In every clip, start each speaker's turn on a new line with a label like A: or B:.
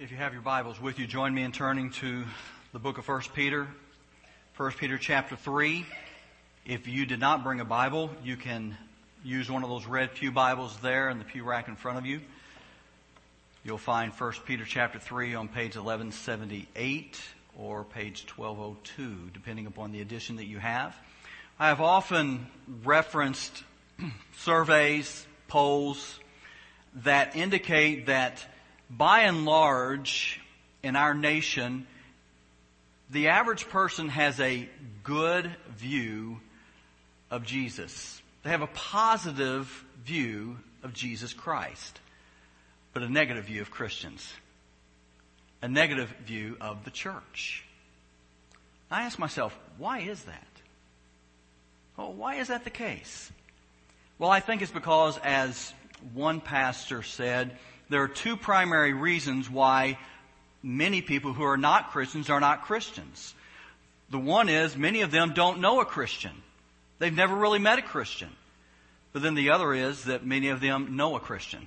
A: If you have your Bibles with you, join me in turning to the book of 1 Peter. 1 Peter chapter 3. If you did not bring a Bible, you can use one of those red pew Bibles there in the pew rack in front of you. You'll find 1 Peter chapter 3 on page 1178 or page 1202, depending upon the edition that you have. I have often referenced surveys, polls that indicate that by and large, in our nation, the average person has a good view of Jesus. They have a positive view of Jesus Christ, but a negative view of Christians, a negative view of the church. I ask myself, why is that? Well, why is that the case? Well, I think it's because, as one pastor said, there are two primary reasons why many people who are not Christians are not Christians. The one is many of them don't know a Christian. They've never really met a Christian. But then the other is that many of them know a Christian.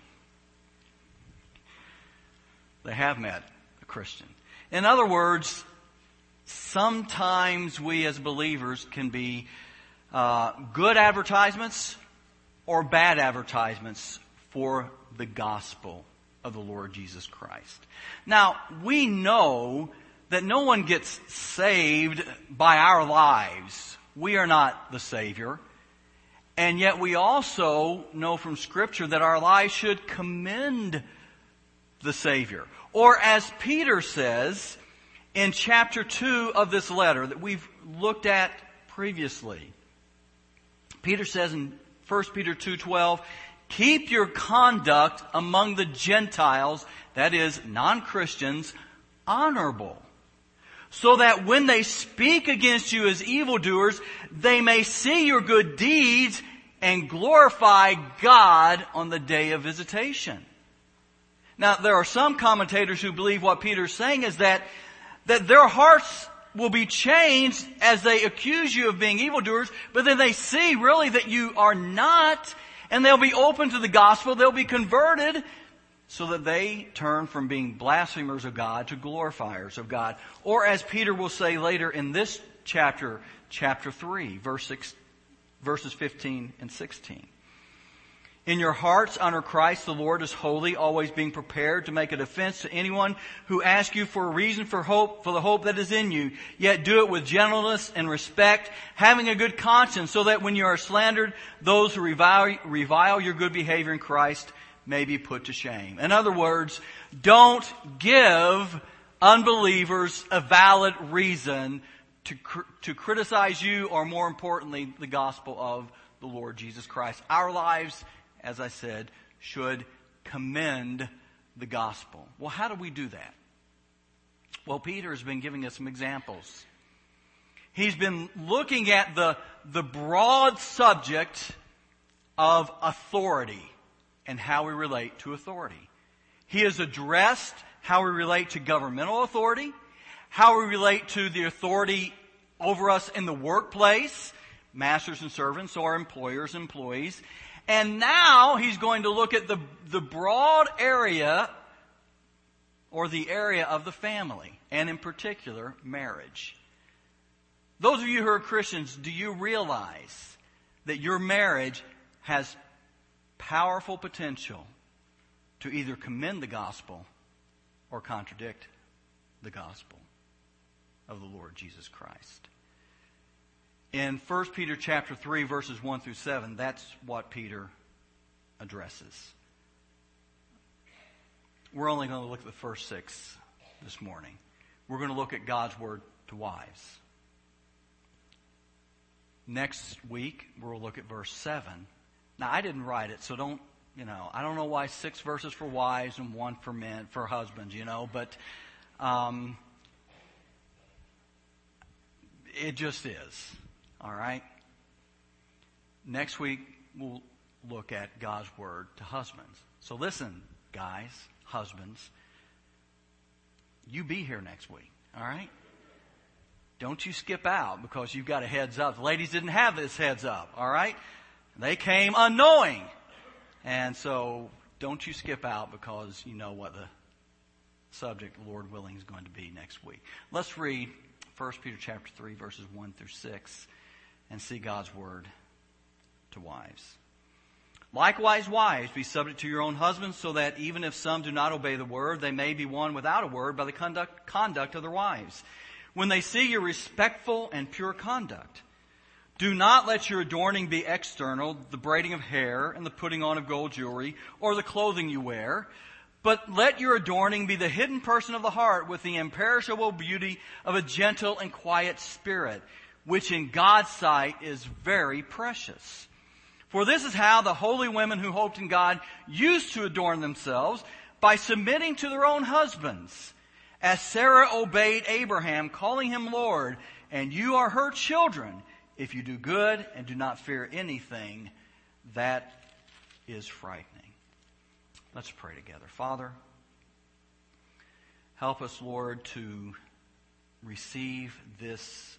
A: They have met a Christian. In other words, sometimes we as believers can be good advertisements or bad advertisements for the gospel of the Lord Jesus Christ. Now, we know that no one gets saved by our lives. We are not the Savior. And yet we also know from Scripture that our lives should commend the Savior. Or as Peter says in chapter 2 of this letter that we've looked at previously. Peter says in 1 Peter 2:12, keep your conduct among the Gentiles, that is, non-Christians, honorable, so that when they speak against you as evildoers, they may see your good deeds and glorify God on the day of visitation. Now, there are some commentators who believe what Peter's saying is that their hearts will be changed as they accuse you of being evildoers, but then they see really that you are not, and they'll be open to the gospel, they'll be converted, so that they turn from being blasphemers of God to glorifiers of God. Or as Peter will say later in this chapter 3, verses 15 and 16. In your hearts, honor Christ the Lord as holy, always being prepared to make a defense to anyone who asks you for a reason for the hope that is in you. Yet do it with gentleness and respect, having a good conscience, so that when you are slandered, those who revile your good behavior in Christ may be put to shame. In other words, don't give unbelievers a valid reason to criticize you, or more importantly, the gospel of the Lord Jesus Christ. Our lives, as I said, should commend the gospel. Well, how do we do that? Well, Peter has been giving us some examples. He's been looking at the broad subject of authority and how we relate to authority. He has addressed how we relate to governmental authority, how we relate to the authority over us in the workplace, masters and servants, or employers, employees. And now he's going to look at the broad area, or the area of the family, and in particular, marriage. Those of you who are Christians, do you realize that your marriage has powerful potential to either commend the gospel or contradict the gospel of the Lord Jesus Christ? In 1 Peter chapter 3, verses 1 through 7, that's what Peter addresses. We're only going to look at the first 6 this morning. We're going to look at God's word to wives. Next week, we'll look at verse 7. Now, I didn't write it, so I don't know why 6 verses for wives and 1 for men, for husbands, but it just is. All right? Next week, we'll look at God's word to husbands. So listen, guys, husbands, you be here next week. All right? Don't you skip out because you've got a heads up. The ladies didn't have this heads up. All right? They came unknowing. And so don't you skip out because you know what the subject, Lord willing, is going to be next week. Let's read 1 Peter chapter 3, verses 1 through 6, and see God's word to wives. Likewise, wives, be subject to your own husbands, so that even if some do not obey the word, they may be won without a word by the conduct of their wives, when they see your respectful and pure conduct. Do not let your adorning be external, the braiding of hair and the putting on of gold jewelry, or the clothing you wear, but let your adorning be the hidden person of the heart with the imperishable beauty of a gentle and quiet spirit, which in God's sight is very precious. For this is how the holy women who hoped in God used to adorn themselves, by submitting to their own husbands, as Sarah obeyed Abraham, calling him Lord, and you are her children, if you do good and do not fear anything that is frightening. Let's pray together. Father, help us, Lord, to receive this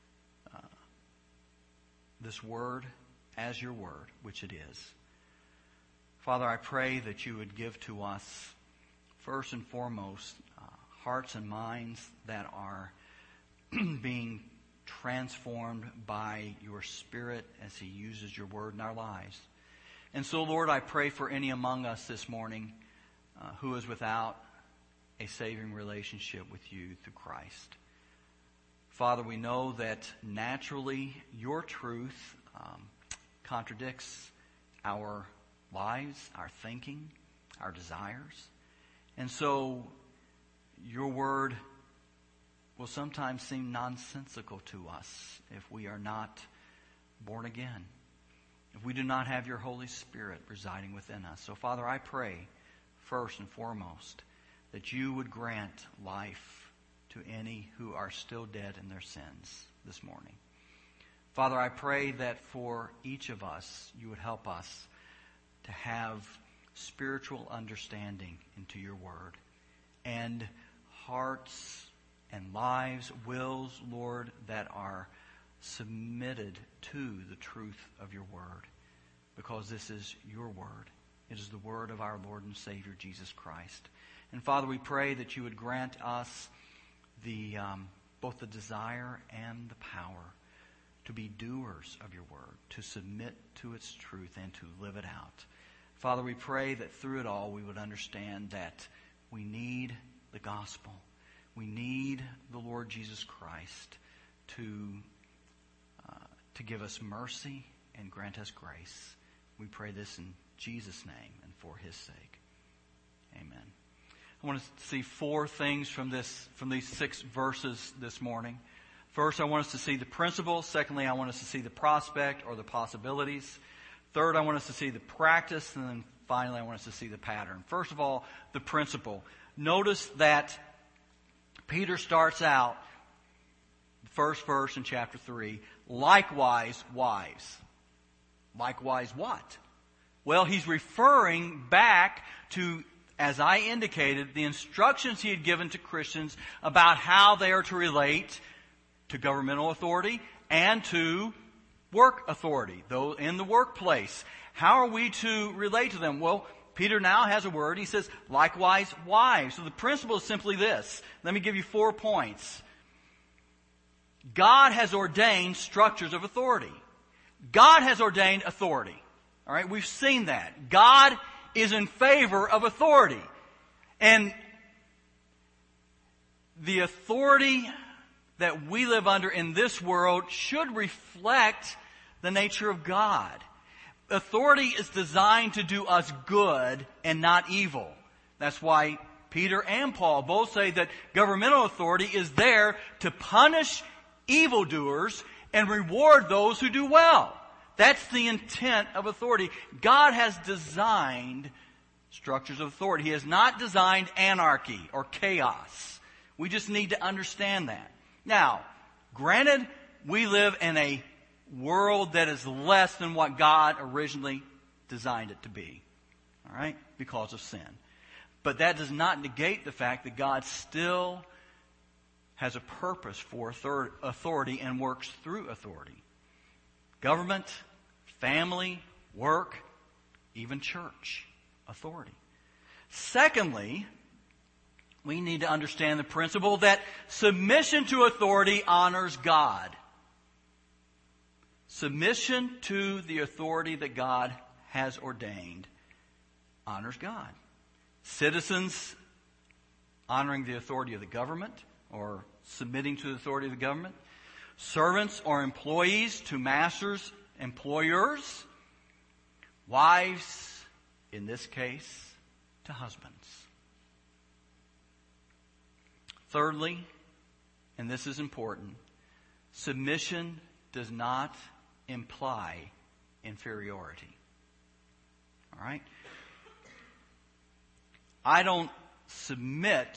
A: word as your word, which it is. Father, I pray that you would give to us, first and foremost, hearts and minds that are being transformed by your Spirit as He uses your word in our lives. And so, Lord, I pray for any among us this morning who is without a saving relationship with you through Christ. Father, we know that naturally your truth contradicts our lives, our thinking, our desires. And so your word will sometimes seem nonsensical to us if we are not born again, if we do not have your Holy Spirit residing within us. So, Father, I pray first and foremost that you would grant life to any who are still dead in their sins this morning. Father, I pray that for each of us, you would help us to have spiritual understanding into your word, and hearts and lives, wills, Lord, that are submitted to the truth of your word, because this is your word. It is the word of our Lord and Savior, Jesus Christ. And Father, we pray that you would grant us both the desire and the power to be doers of your word, to submit to its truth and to live it out. Father, we pray that through it all we would understand that we need the gospel. We need the Lord Jesus Christ to give us mercy and grant us grace. We pray this in Jesus' name and for his sake. Amen. I want to see four things from these 6 verses this morning. First, I want us to see the principle. Secondly, I want us to see the prospect or the possibilities. Third, I want us to see the practice. And then finally, I want us to see the pattern. First of all, the principle. Notice that Peter starts out, the first verse in chapter 3, likewise, wives. Likewise what? Well, he's referring back to, as I indicated, the instructions he had given to Christians about how they are to relate to governmental authority and to work authority, though in the workplace. How are we to relate to them? Well, Peter now has a word. He says, likewise, wives. So the principle is simply this. Let me give you 4 points. God has ordained structures of authority. God has ordained authority. All right, we've seen that. God is in favor of authority. And the authority that we live under in this world should reflect the nature of God. Authority is designed to do us good and not evil. That's why Peter and Paul both say that governmental authority is there to punish evildoers and reward those who do well. That's the intent of authority. God has designed structures of authority. He has not designed anarchy or chaos. We just need to understand that. Now, granted, we live in a world that is less than what God originally designed it to be. All right? Because of sin. But that does not negate the fact that God still has a purpose for authority and works through authority. Government, family, work, even church, authority. Secondly, we need to understand the principle that submission to authority honors God. Submission to the authority that God has ordained honors God. Citizens honoring the authority of the government or submitting to the authority of the government. Servants or employees to masters, employers. Wives, in this case, to husbands. Thirdly, and this is important, submission does not imply inferiority. All right? I don't submit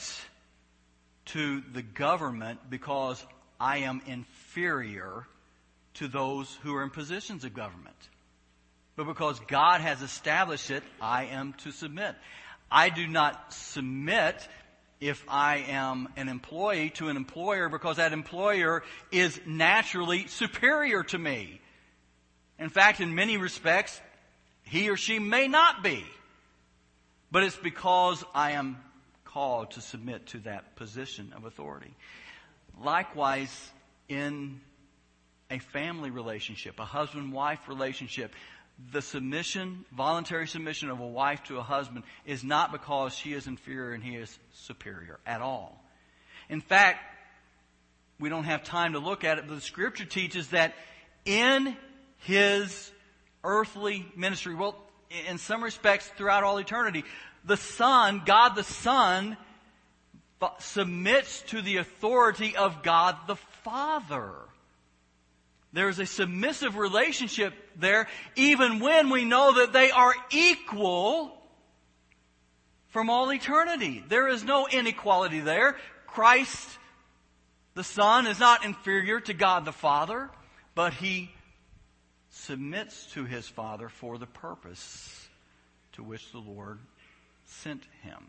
A: to the government because I am inferior to those who are in positions of government. But because God has established it, I am to submit. I do not submit if I am an employee to an employer because that employer is naturally superior to me. In fact, in many respects, he or she may not be. But it's because I am called to submit to that position of authority. Likewise, in a family relationship, a husband-wife relationship, the submission, voluntary submission of a wife to a husband is not because she is inferior and he is superior at all. In fact, we don't have time to look at it, but the Scripture teaches that in his earthly ministry, well, in some respects throughout all eternity, the Son, God the Son, submits to the authority of God the Father. There's a submissive relationship there, even when we know that they are equal from all eternity. There is no inequality there. Christ, the Son, is not inferior to God the Father, but He submits to His Father for the purpose to which the Lord sent Him.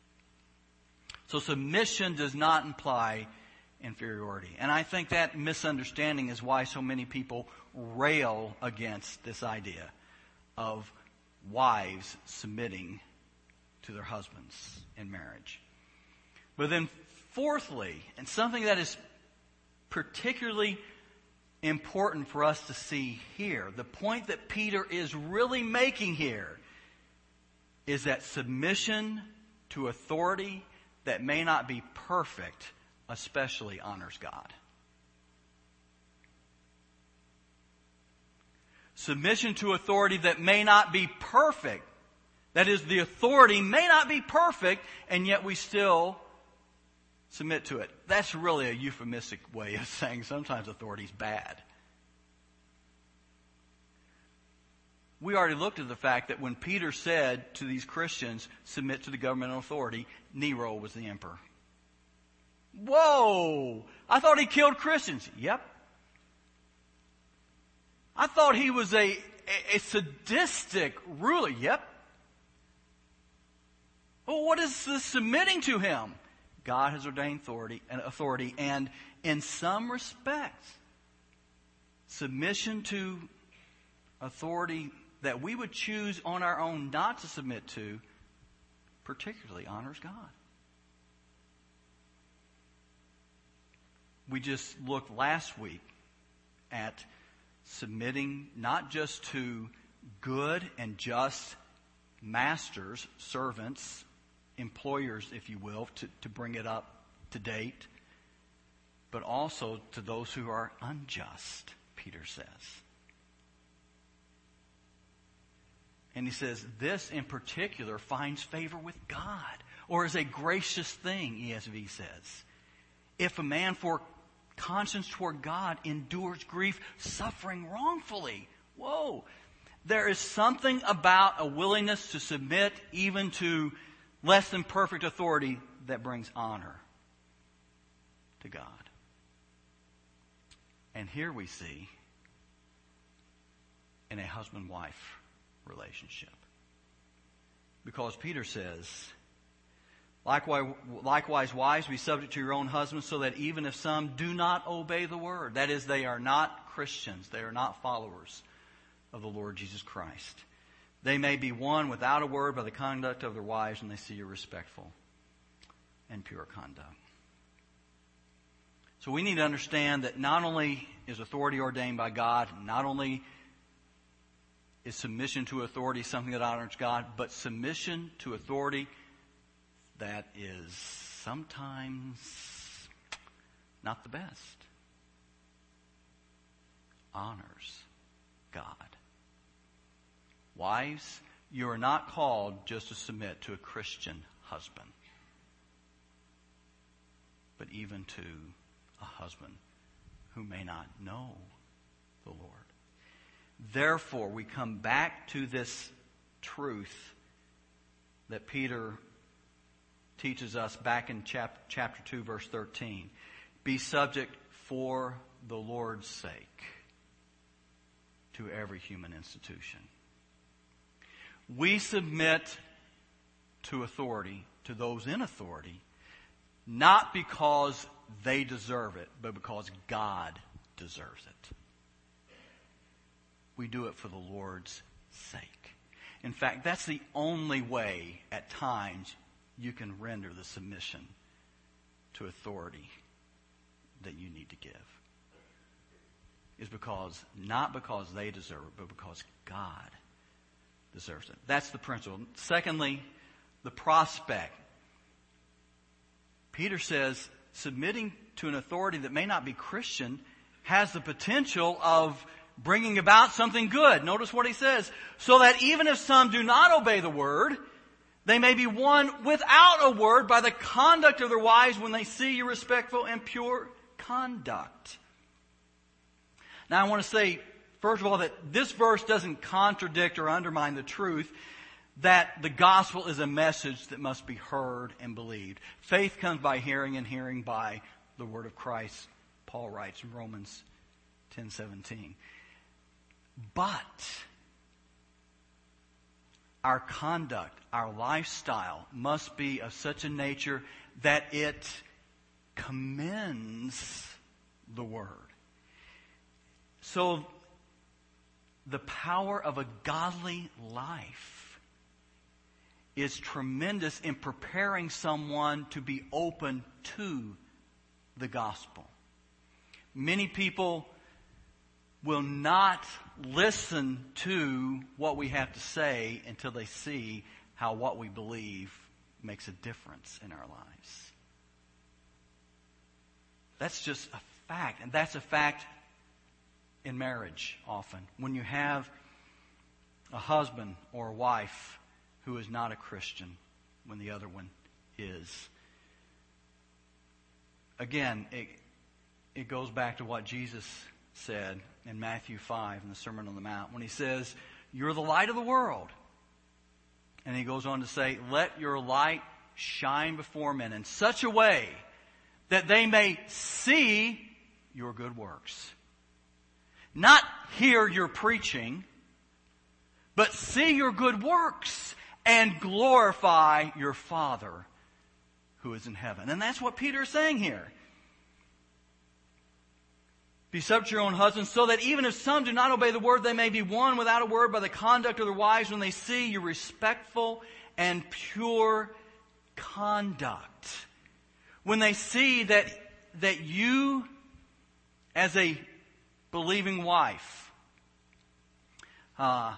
A: So submission does not imply inferiority. And I think that misunderstanding is why so many people rail against this idea of wives submitting to their husbands in marriage. But then fourthly, and something that is particularly important for us to see here, the point that Peter is really making here is that submission to authority that may not be perfect especially honors God. Submission to authority that may not be perfect, that is, the authority may not be perfect, and yet we still submit to it. That's really a euphemistic way of saying sometimes authority is bad. We already looked at the fact that when Peter said to these Christians, submit to the governmental authority, Nero was the emperor. Whoa! I thought he killed Christians. Yep. I thought he was a sadistic ruler. Yep. Well, what is this submitting to him? God has ordained authority, and in some respects, submission to authority that we would choose on our own not to submit to particularly honors God. We just looked last week at submitting not just to good and just masters, servants, employers, if you will, to bring it up to date, but also to those who are unjust, Peter says. And he says, this in particular finds favor with God, or is a gracious thing, ESV says. If a man for conscience toward God endures grief, suffering wrongfully. Whoa! There is something about a willingness to submit even to less than perfect authority that brings honor to God. And here we see in a husband-wife relationship. Because Peter says, Likewise, wives, be subject to your own husbands, so that even if some do not obey the word, that is, they are not Christians, they are not followers of the Lord Jesus Christ, they may be won without a word by the conduct of their wives when they see you respectful. and pure conduct. So we need to understand that not only is authority ordained by God, not only is submission to authority something that honors God, but submission to authority that is sometimes not the best honors God. Wives, you are not called just to submit to a Christian husband, but even to a husband who may not know the Lord. Therefore, we come back to this truth that Peter teaches us back in chapter 2, verse 13. Be subject for the Lord's sake to every human institution. We submit to authority, to those in authority, not because they deserve it, but because God deserves it. We do it for the Lord's sake. In fact, that's the only way at times you can render the submission to authority that you need to give. Is because, not because they deserve it, but because God deserves it. That's the principle. Secondly, the prospect. Peter says submitting to an authority that may not be Christian has the potential of bringing about something good. Notice what he says. So that even if some do not obey the word, they may be won without a word by the conduct of their wives when they see your respectful and pure conduct. Now I want to say, first of all, that this verse doesn't contradict or undermine the truth that the gospel is a message that must be heard and believed. Faith comes by hearing, and hearing by the word of Christ, Paul writes in Romans 10:17. But our conduct, our lifestyle must be of such a nature that it commends the word. So the power of a godly life is tremendous in preparing someone to be open to the gospel. Many people will not listen to what we have to say until they see how what we believe makes a difference in our lives. That's just a fact, and that's a fact in marriage often. When you have a husband or a wife who is not a Christian, when the other one is. Again, it goes back to what Jesus said in Matthew 5 in the Sermon on the Mount when he says, you're the light of the world. And he goes on to say, let your light shine before men in such a way that they may see your good works. Not hear your preaching, but see your good works and glorify your Father who is in heaven. And that's what Peter is saying here. Be subject to your own husbands, so that even if some do not obey the word, they may be won without a word by the conduct of their wives when they see your respectful and pure conduct. When they see that you, as a believing wife, are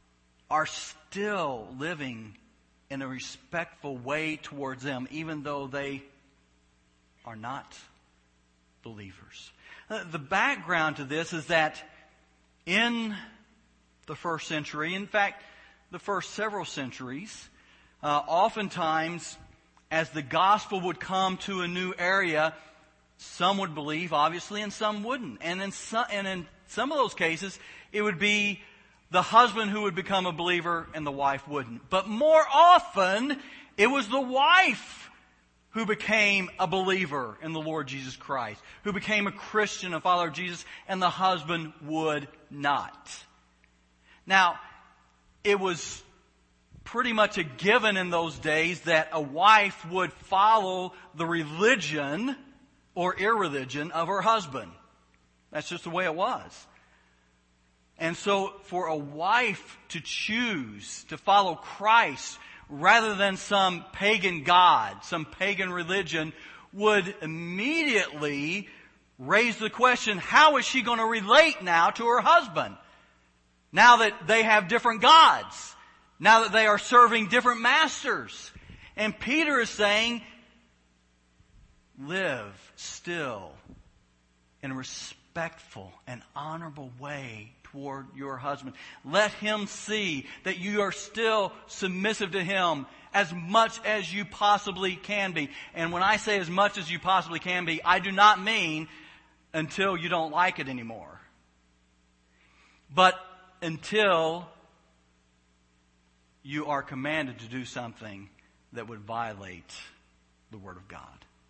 A: still living in a respectful way towards them, even though they are not believers. The background to this is that in the first century, in fact, the first several centuries, oftentimes as the gospel would come to a new area, some would believe, obviously, and some wouldn't. And in some of those cases, it would be the husband who would become a believer and the wife wouldn't. But more often, it was the wife who became a believer in the Lord Jesus Christ, who became a Christian, a follower of Jesus, and the husband would not. Now, it was pretty much a given in those days that a wife would follow the religion or irreligion of her husband. That's just the way it was. And so for a wife to choose to follow Christ rather than some pagan god, some pagan religion, would immediately raise the question, how is she going to relate now to her husband? Now that they have different gods. Now that they are serving different masters. And Peter is saying, live still in a respectful and honorable way toward your husband. Let him see that you are still submissive to him as much as you possibly can be. And when I say as much as you possibly can be, I do not mean until you don't like it anymore. But until you are commanded to do something that would violate the Word of God.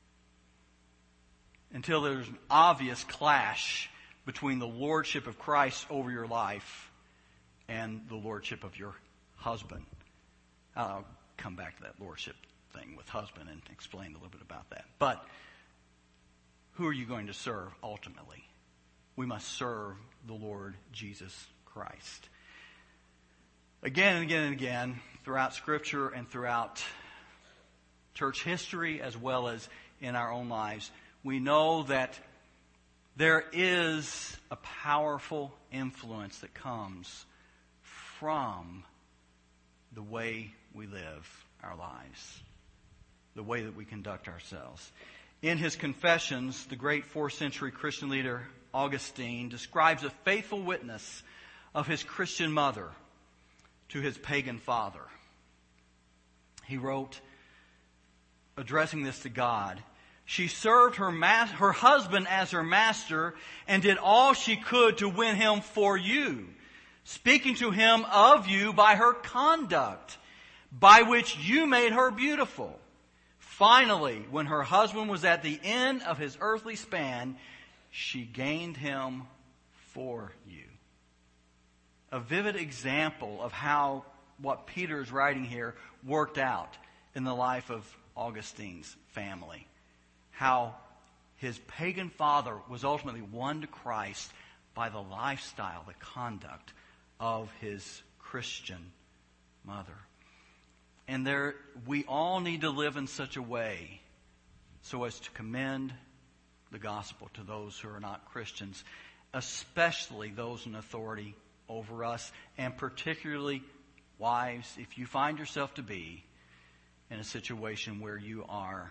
A: Until there's an obvious clash between the lordship of Christ over your life and the lordship of your husband. I'll come back to that lordship thing with husband and explain a little bit about that. But who are you going to serve ultimately? We must serve the Lord Jesus Christ. Again and again and again, throughout Scripture and throughout church history as well as in our own lives, we know that there is a powerful influence that comes from the way we live our lives, the way that we conduct ourselves. In his Confessions, the great 4th century Christian leader Augustine describes a faithful witness of his Christian mother to his pagan father. He wrote, addressing this to God, she served her husband as her master and did all she could to win him for you, speaking to him of you by her conduct, by which you made her beautiful. Finally, when her husband was at the end of his earthly span, she gained him for you. A vivid example of how what Peter is writing here worked out in the life of Augustine's family. How his pagan father was ultimately won to Christ by the lifestyle, the conduct of his Christian mother. And we all need to live in such a way so as to commend the gospel to those who are not Christians, especially those in authority over us, and particularly wives, if you find yourself to be in a situation where you are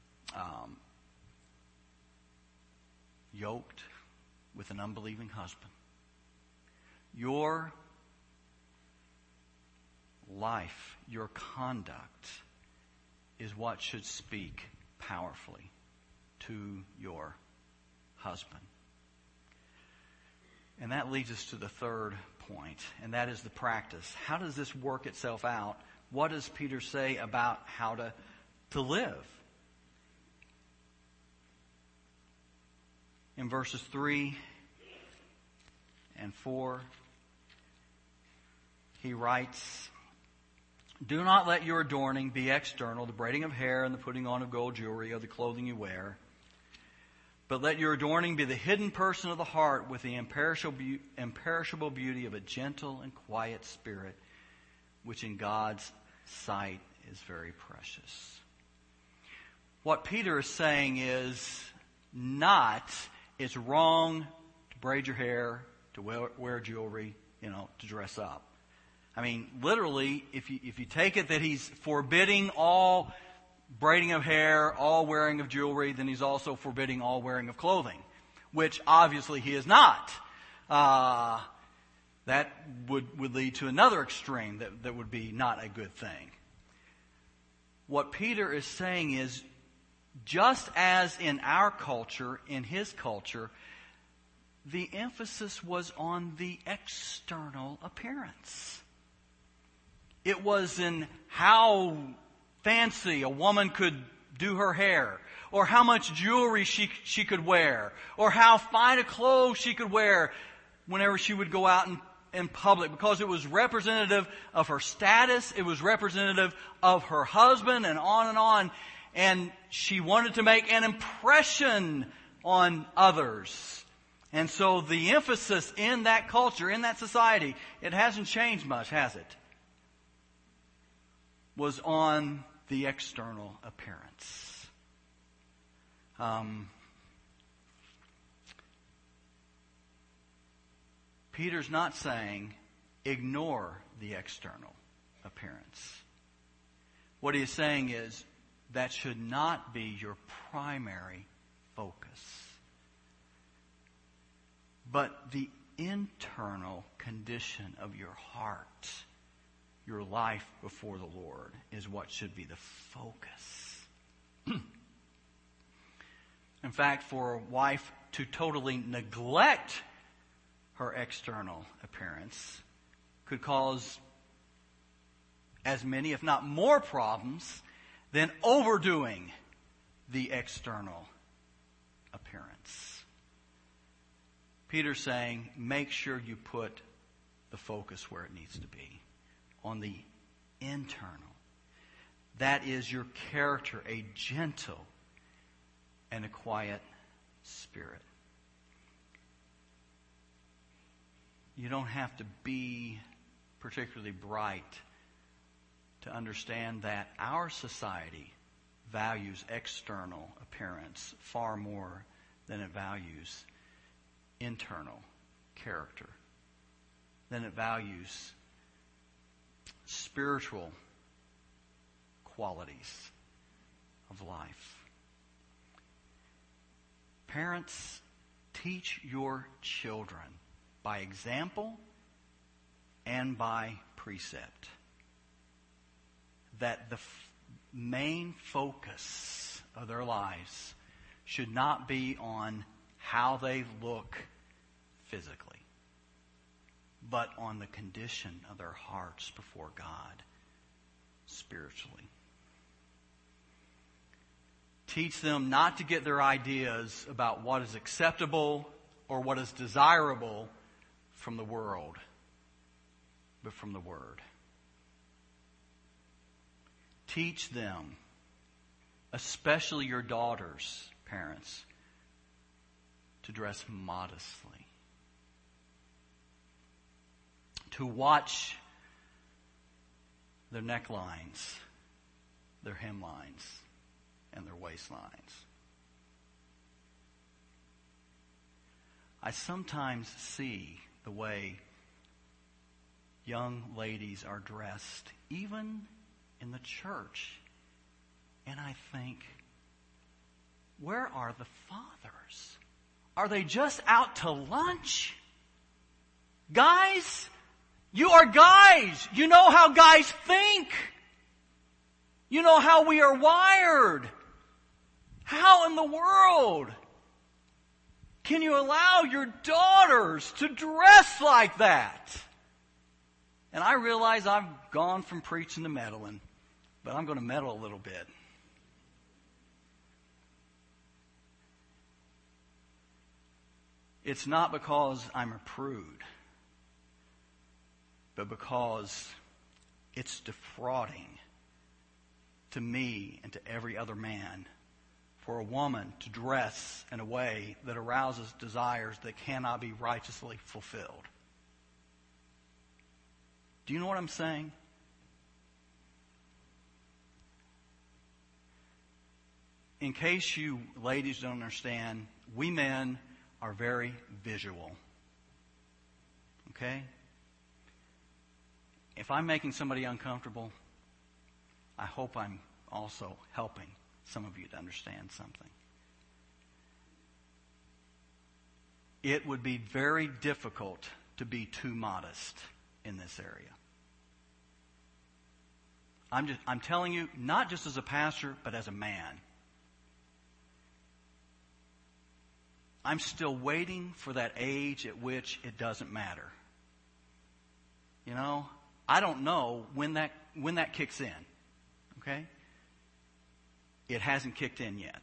A: yoked with an unbelieving husband. Your life, your conduct is what should speak powerfully to your husband. And that leads us to the third point, and that is the practice. How does this work itself out? What does Peter say about how to live? In verses 3 and 4, he writes, do not let your adorning be external, the braiding of hair and the putting on of gold jewelry or the clothing you wear. But let your adorning be the hidden person of the heart with the imperishable beauty of a gentle and quiet spirit, which in God's sight is very precious. What Peter is saying is not it's wrong to braid your hair, to wear jewelry, to dress up. I mean, literally, if you take it that he's forbidding all braiding of hair, all wearing of jewelry, then he's also forbidding all wearing of clothing, which obviously he is not. That would lead to another extreme that would be not a good thing. What Peter is saying is, just as in our culture, in his culture, the emphasis was on the external appearance. It was in how fancy a woman could do her hair, or how much jewelry she could wear, or how fine a clothes she could wear whenever she would go out in public, because it was representative of her status, it was representative of her husband, and on. And she wanted to make an impression on others. And so the emphasis in that culture, in that society, it hasn't changed much, has it? was on the external appearance. Peter's not saying ignore the external appearance. What he is saying is that should not be your primary focus. But the internal condition of your heart, your life before the Lord, is what should be the focus. In fact, for a wife to totally neglect her external appearance could cause as many, if not more, problems than overdoing the external appearance. Peter's saying, make sure you put the focus where it needs to be, on the internal. That is your character, a gentle and a quiet spirit. You don't have to be particularly bright to understand that our society values external appearance far more than it values internal character, than it values spiritual qualities of life. Parents, teach your children by example and by precept that the main focus of their lives should not be on how they look physically, but on the condition of their hearts before God spiritually. Teach them not to get their ideas about what is acceptable or what is desirable from the world, but from the Word. Teach them, especially your daughters, parents, to dress modestly. To watch their necklines, their hemlines, and their waistlines. I sometimes see the way young ladies are dressed, even in the church, and I think, where are the fathers? Are they just out to lunch? Guys, you are guys. You know how guys think. You know how we are wired. How in the world can you allow your daughters to dress like that? And I realize I've gone from preaching to meddling, but I'm going to meddle a little bit. It's not because I'm a prude, but because it's defrauding to me and to every other man for a woman to dress in a way that arouses desires that cannot be righteously fulfilled. Do you know what I'm saying? In case you ladies don't understand, we men are very visual. Okay? If I'm making somebody uncomfortable, I hope I'm also helping some of you to understand something. It would be very difficult to be too modest in this area. I'm telling you, not just as a pastor, but as a man. I'm still waiting for that age at which it doesn't matter. You know, I don't know when that kicks in. Okay? It hasn't kicked in yet.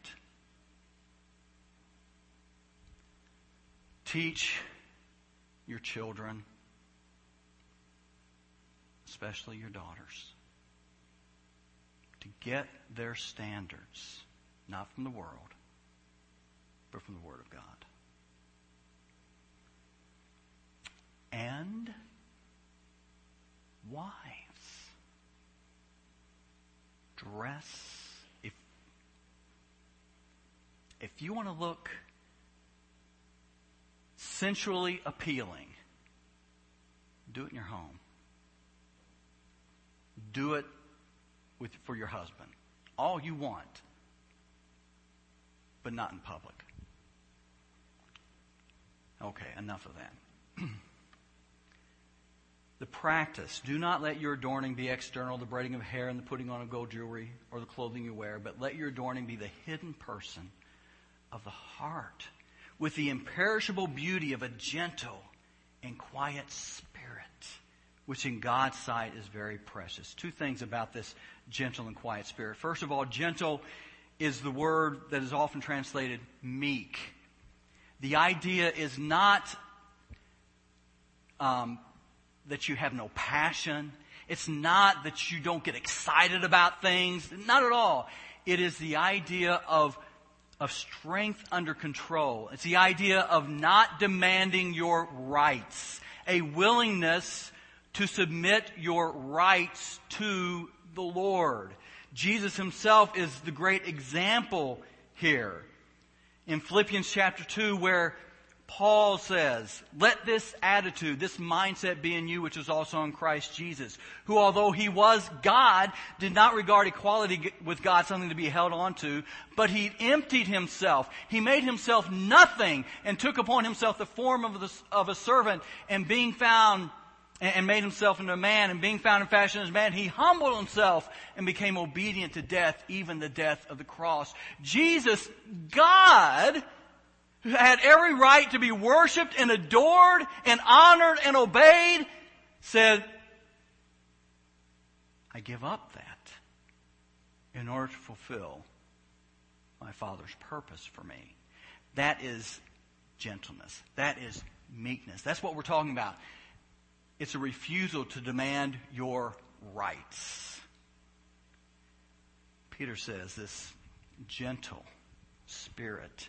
A: Teach your children, especially your daughters, to get their standards, not from the world, but from the Word of God. And wives, dress, if you want to look sensually appealing, do it in your home. Do it for your husband. All you want, but not in public. Okay, enough of that. The practice. Do not let your adorning be external, the braiding of hair and the putting on of gold jewelry or the clothing you wear, but let your adorning be the hidden person of the heart with the imperishable beauty of a gentle and quiet spirit, which in God's sight is very precious. Two things about this gentle and quiet spirit. First of all, gentle is the word that is often translated meek. The idea is not that you have no passion. It's not that you don't get excited about things. Not at all. It is the idea of strength under control. It's the idea of not demanding your rights. A willingness to submit your rights to the Lord. Jesus himself is the great example here. In Philippians chapter 2, where Paul says, let this attitude, this mindset be in you, which is also in Christ Jesus, who although he was God, did not regard equality with God something to be held on to, but he emptied himself. He made himself nothing and took upon himself the form of a servant, and being found and made himself into a man, and being found in fashion as a man, he humbled himself and became obedient to death, even the death of the cross. Jesus, God, who had every right to be worshipped and adored and honored and obeyed, said, I give up that in order to fulfill my Father's purpose for me. That is gentleness. That is meekness. That's what we're talking about. It's a refusal to demand your rights. Peter says this gentle spirit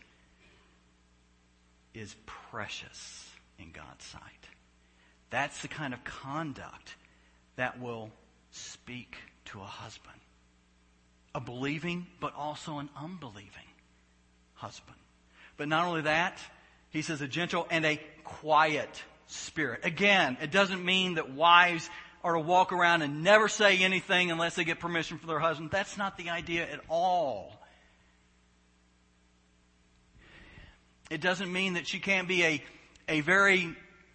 A: is precious in God's sight. That's the kind of conduct that will speak to a husband. A believing, but also an unbelieving husband. But not only that, he says a gentle and a quiet spirit. Again, it doesn't mean that wives are to walk around and never say anything unless they get permission from their husband. That's not the idea at all. It doesn't mean that she can't be a very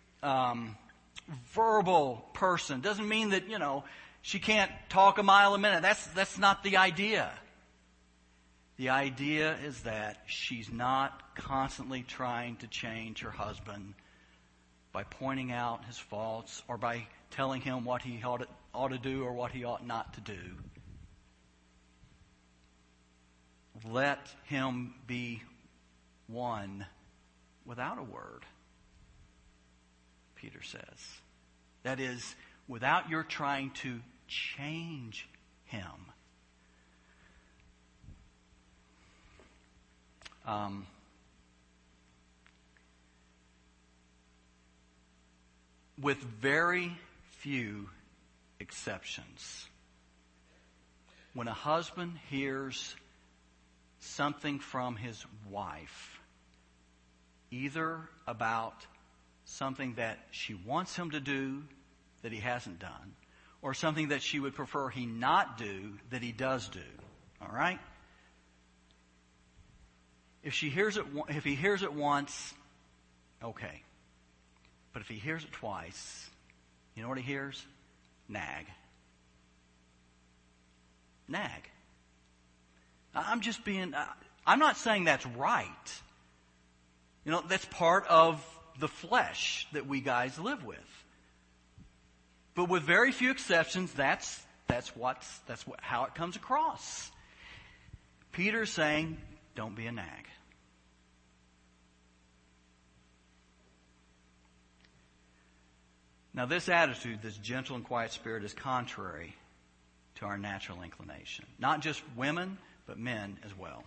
A: verbal person. It doesn't mean that, she can't talk a mile a minute. That's not the idea. The idea is that she's not constantly trying to change her husband by pointing out his faults or by telling him what he ought to do or what he ought not to do. Let him be one without a word, Peter says. That is, without your trying to change him. With very few exceptions, when a husband hears something from his wife, either about something that she wants him to do that he hasn't done, or something that she would prefer he not do that he does do. All right? If he hears it once, okay. But if he hears it twice, you know what he hears? Nag. Nag. I'm not saying that's right. That's part of the flesh that we guys live with. But with very few exceptions, that's how it comes across. Peter's saying, don't be a nag. Now this attitude, this gentle and quiet spirit, is contrary to our natural inclination. Not just women, but men as well.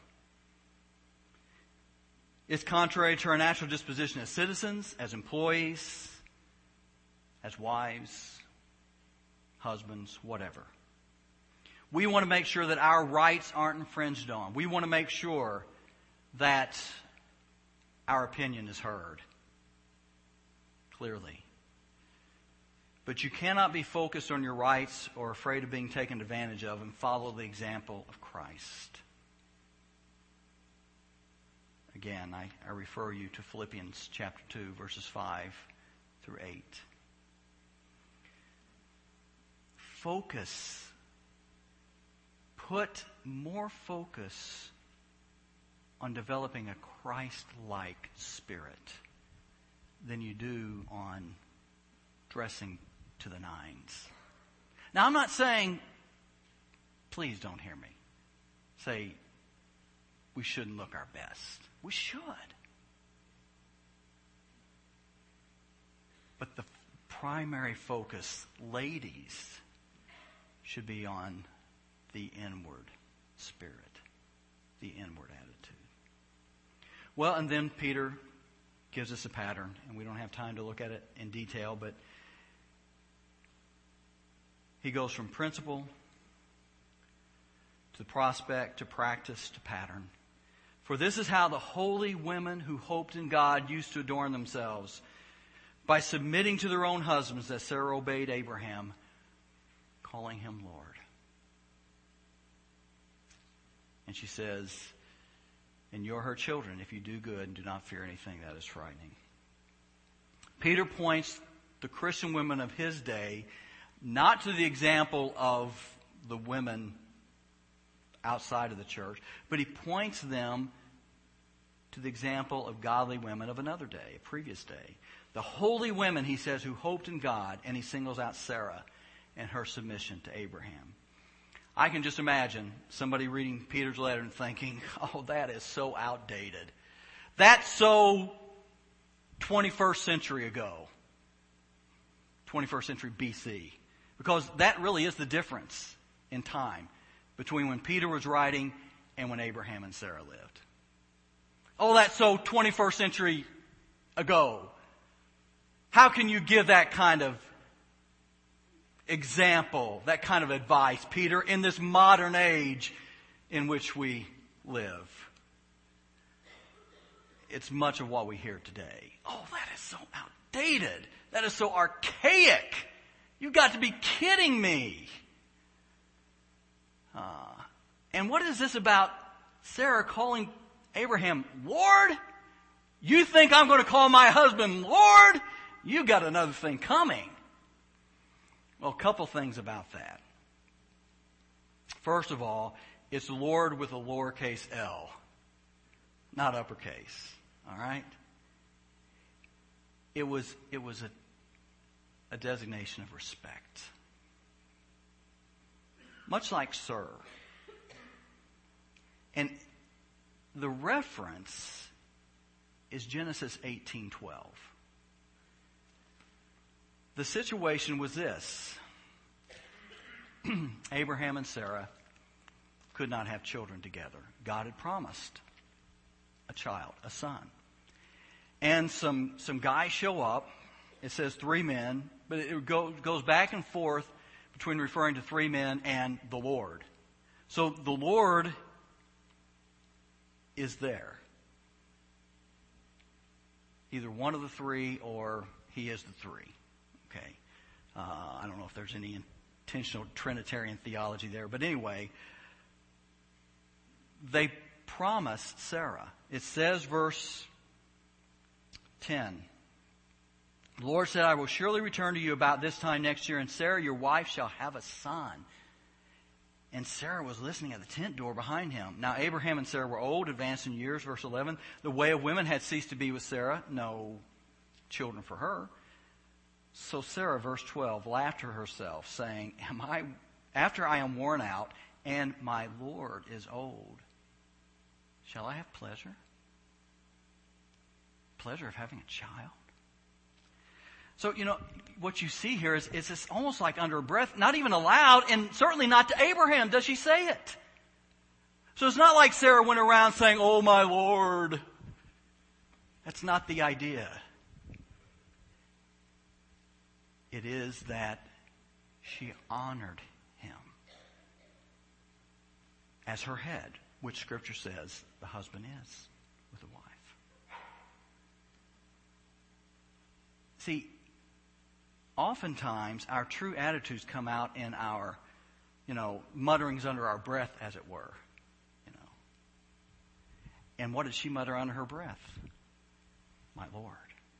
A: It's contrary to our natural disposition as citizens, as employees, as wives, husbands, whatever. We want to make sure that our rights aren't infringed on. We want to make sure that our opinion is heard clearly. But you cannot be focused on your rights or afraid of being taken advantage of and follow the example of Christ. Again, I refer you to Philippians chapter 2, verses 5 through 8. Focus. Put more focus on developing a Christ-like spirit than you do on dressing to the nines. Now, I'm not saying, please don't hear me, say we shouldn't look our best. We should. But the primary focus, ladies, should be on the inward spirit, the inward attitude. Well, and then Peter gives us a pattern, and we don't have time to look at it in detail, but he goes from principle to the prospect to practice to pattern. For this is how the holy women who hoped in God used to adorn themselves, by submitting to their own husbands, as Sarah obeyed Abraham, calling him Lord. And she says, and you're her children if you do good and do not fear anything that is frightening. Peter points the Christian women of his day not to the example of the women outside of the church, but he points them to the example of godly women of another day, a previous day. The holy women, he says, who hoped in God, and he singles out Sarah and her submission to Abraham. I can just imagine somebody reading Peter's letter and thinking, oh, that is so outdated. That's so 21st century ago. 21st century BC. Because that really is the difference in time between when Peter was writing and when Abraham and Sarah lived. Oh, that's so 21st century ago. How can you give that kind of example, that kind of advice, Peter, in this modern age in which we live? It's much of what we hear today. Oh, that is so outdated. That is so archaic. You've got to be kidding me. And what is this about Sarah calling Abraham Lord? You think I'm going to call my husband Lord? You got another thing coming. Well, a couple things about that. First of all, it's Lord with a lowercase l, not uppercase. All right? It was a designation of respect. Much like sir. And the reference is Genesis 18:12. The situation was this. Abraham and Sarah could not have children together. God had promised a child, a son. And some guys show up. It says 3 men, but it goes back and forth between referring to 3 men and the Lord. So the Lord is there. Either one of the 3 or he is the 3. Okay. I don't know if there's any intentional Trinitarian theology there, but anyway, they promised Sarah. It says, verse 10, the Lord said, I will surely return to you about this time next year, and Sarah, your wife, shall have a son. And Sarah was listening at the tent door behind him. Now Abraham and Sarah were old, advanced in years. Verse 11, the way of women had ceased to be with Sarah. No children for her. So Sarah, verse 12, laughed to herself, saying, after I am worn out, and my Lord is old, shall I have pleasure? Pleasure of having a child? So, what you see here is it's almost like under breath, not even aloud, and certainly not to Abraham does she say it. So it's not like Sarah went around saying, oh my Lord. That's not the idea. It is that she honored him. as her head, which Scripture says the husband is with the wife. See, oftentimes our true attitudes come out in our, mutterings under our breath, as it were. And what did she mutter under her breath? My Lord.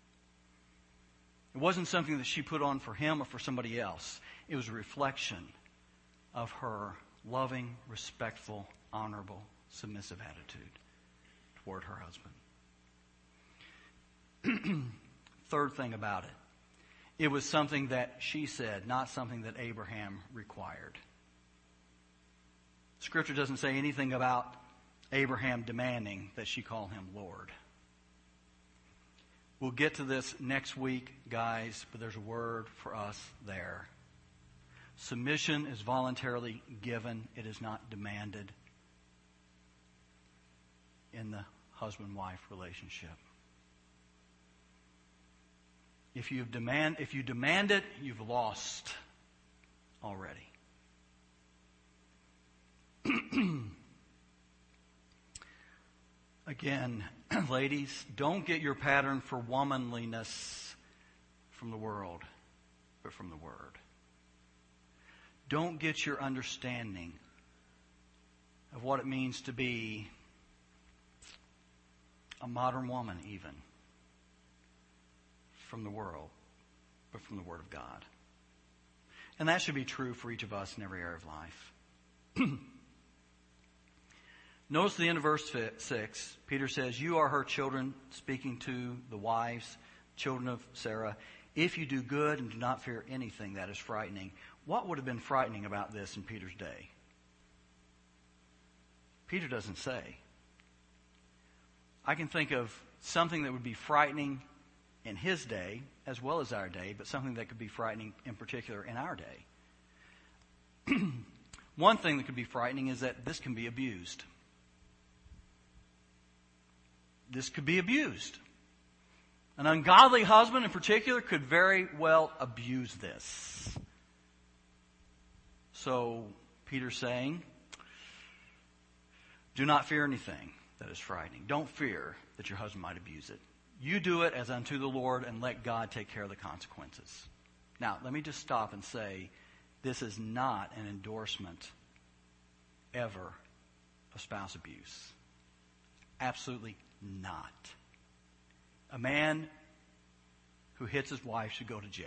A: It wasn't something that she put on for him or for somebody else. It was a reflection of her loving, respectful, honorable, submissive attitude toward her husband. Third thing about it. It was something that she said, not something that Abraham required. Scripture doesn't say anything about Abraham demanding that she call him Lord. We'll get to this next week, guys, but there's a word for us there. Submission is voluntarily given. It is not demanded in the husband-wife relationship. If you demand it, you've lost already. Again, ladies, don't get your pattern for womanliness from the world, but from the Word. Don't get your understanding of what it means to be a modern woman even from the world, but from the Word of God. And that should be true for each of us in every area of life. Notice the end of verse 6. Peter says, you are her children, speaking to the wives, children of Sarah, if you do good and do not fear anything that is frightening. What would have been frightening about this in Peter's day? Peter doesn't say. I can think of something that would be frightening in his day as well as our day, but something that could be frightening in particular in our day. One thing that could be frightening is that this can be abused. This could be abused. An ungodly husband in particular could very well abuse this. So Peter's saying, do not fear anything that is frightening. Don't fear that your husband might abuse it. You do it as unto the Lord and let God take care of the consequences. Now, let me just stop and say, this is not an endorsement ever of spouse abuse. Absolutely not. A man who hits his wife should go to jail.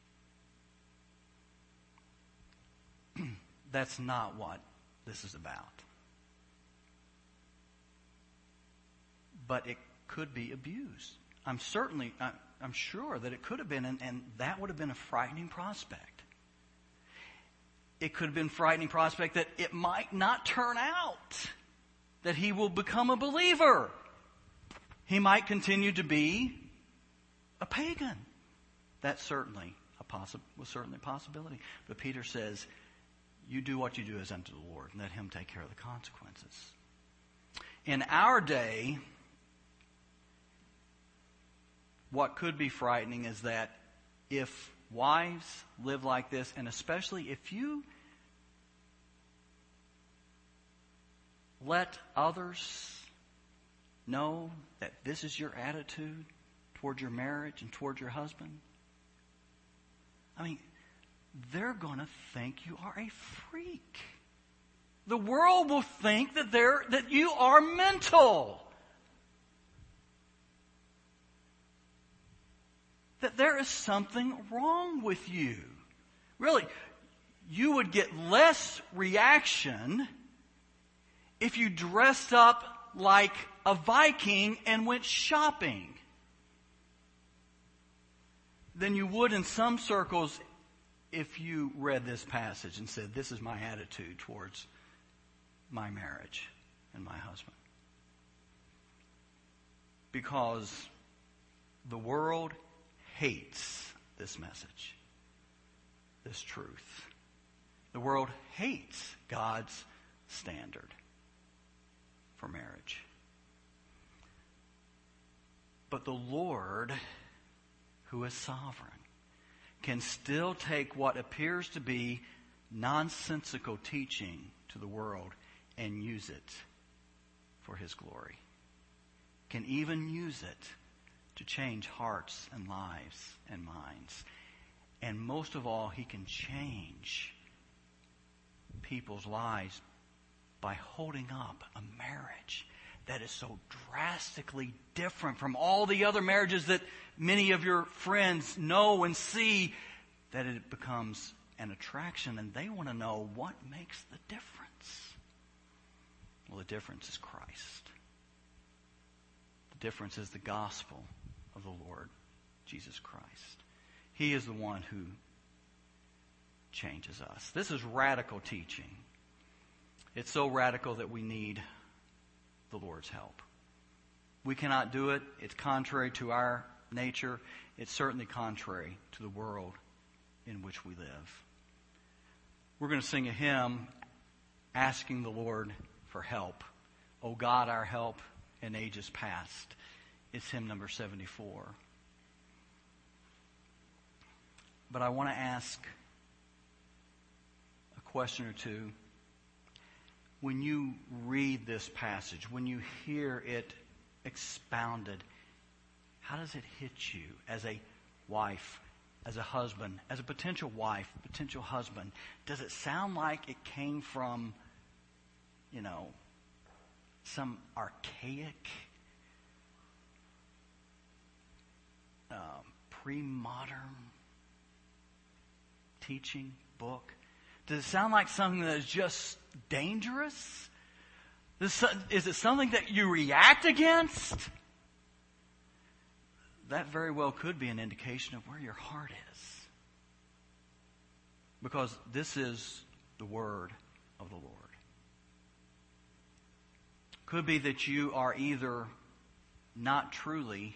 A: That's not what this is about. But it could be abused. I'm sure that it could have been, and that would have been a frightening prospect. It could have been a frightening prospect that it might not turn out that he will become a believer. He might continue to be a pagan. That's certainly was certainly a possibility. But Peter says, you do what you do as unto the Lord, and let him take care of the consequences. In our day, what could be frightening is that if wives live like this, and especially if you let others know that this is your attitude toward your marriage and toward your husband, they're going to think you are a freak. The world will think that you are mental. That there is something wrong with you. Really, you would get less reaction if you dressed up like a Viking and went shopping than you would in some circles if you read this passage and said, this is my attitude towards my marriage and my husband. Because the world hates this message, this truth. The world hates God's standard for marriage. But the Lord, who is sovereign, can still take what appears to be nonsensical teaching to the world and use it for His glory. Can even use it to change hearts and lives and minds. And most of all, He can change people's lives by holding up a marriage that is so drastically different from all the other marriages that many of your friends know and see, that it becomes an attraction, and they want to know what makes the difference. Well, the difference is Christ. The difference is the gospel of the Lord Jesus Christ. He is the one who changes us. This is radical teaching. It's so radical that we need the Lord's help. We cannot do it. It's contrary to our nature. It's certainly contrary to the world in which we live. We're going to sing a hymn asking the Lord for help. O God, our help in ages past. It's hymn number 74. But I want to ask a question or two. When you read this passage, when you hear it expounded, how does it hit you as a wife, as a husband, as a potential wife, potential husband? Does it sound like it came from, some archaic, pre-modern teaching book? Does it sound like something that is just dangerous? Is it something that you react against? That very well could be an indication of where your heart is. Because this is the word of the Lord. Could be that you are either not truly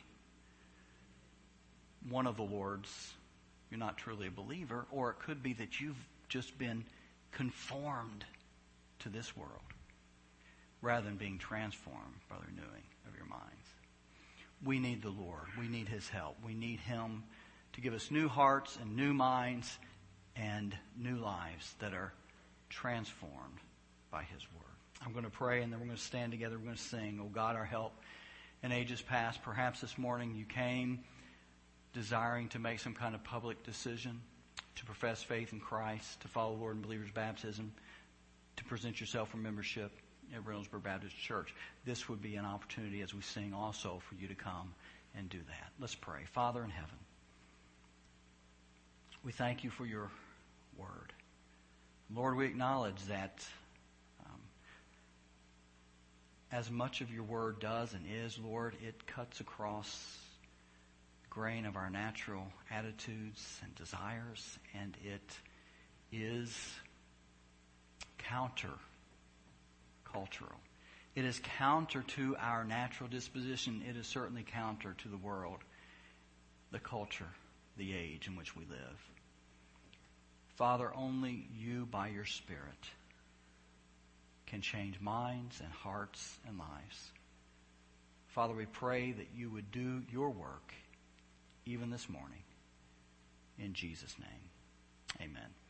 A: one of the Lord's, you're not truly a believer, or it could be that you've just been conformed to this world rather than being transformed by the renewing of your minds. We need the Lord. We need His help. We need Him to give us new hearts and new minds and new lives that are transformed by His Word. I'm going to pray, and then we're going to stand together. We're going to sing, O God, our help in ages past. Perhaps this morning you came desiring to make some kind of public decision, to profess faith in Christ, to follow the Lord in believer's baptism, to present yourself for membership at Reynoldsburg Baptist Church. This would be an opportunity as we sing also for you to come and do that. Let's pray. Father in heaven, we thank you for your word. Lord, we acknowledge that as much of your word does and is, Lord, it cuts across grain of our natural attitudes and desires, and it is counter-cultural. It is counter to our natural disposition. It is certainly counter to the world, the culture, the age in which we live. Father, only you by your Spirit can change minds and hearts and lives. Father, we pray that you would do your work even this morning. In Jesus' name, amen.